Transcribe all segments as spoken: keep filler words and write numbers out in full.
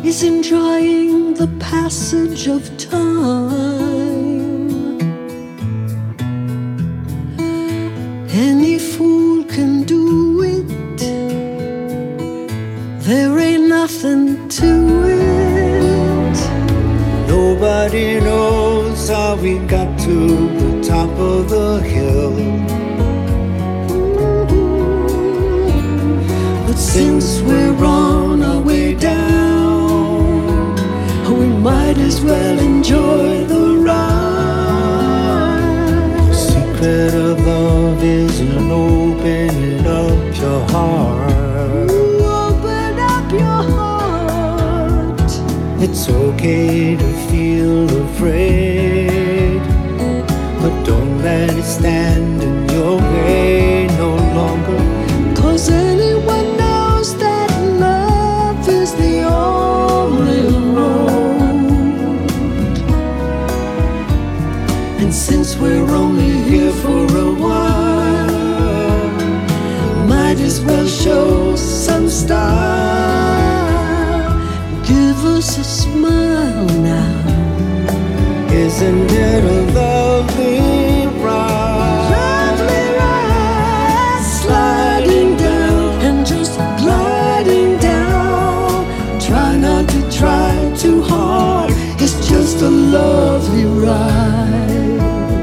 is enjoying the passage of time. Any fool can do it, there ain't nothing to it. Nobody knows how we got to the top of the hill. But since we're on our way down, we might as well enjoy the ride. The secret of love is in opening up your heart. Open up your heart. It's okay to feel afraid, but don't let it stand in your way no longer. 'Cause anyone knows that love is the only road. And since we're only here for a while, might as well show some style. Give us a smile now. Isn't it a lovely ride? Lovely ride, sliding down and just gliding down. Try not to try too hard, it's just a lovely ride.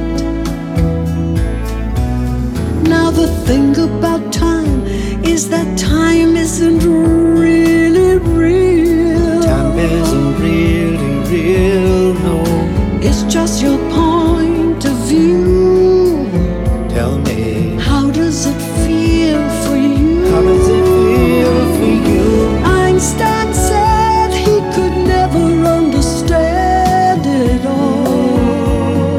Now the thing about time is that time isn't really real. Time isn't really real, no. It's just your point of view. Tell me, How does it feel for you? how does it feel for you? Einstein said he could never understand it all.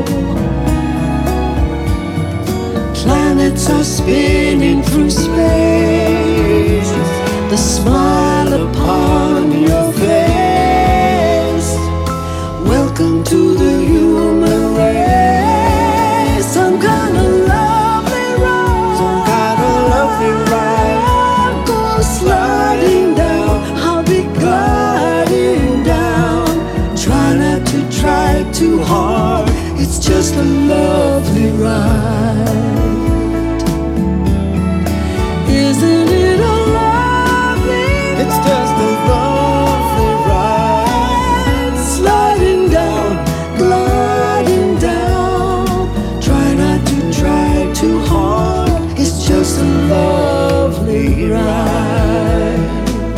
Planets are spinning through space, the smile upon your face. Welcome to the human race. Some kind of lovely ride. Some kind of lovely ride. Go sliding down, I'll be gliding down. Try not to try too hard, it's just a lovely ride. Isn't it a lovely ride? It's just a lovely ride. Sliding down, gliding down. Try not to try too hard, it's just a lovely ride.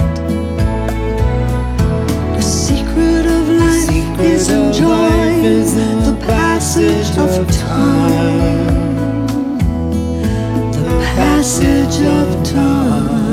The secret of life Secret is of enjoying life is in the passage of time. The passage of time.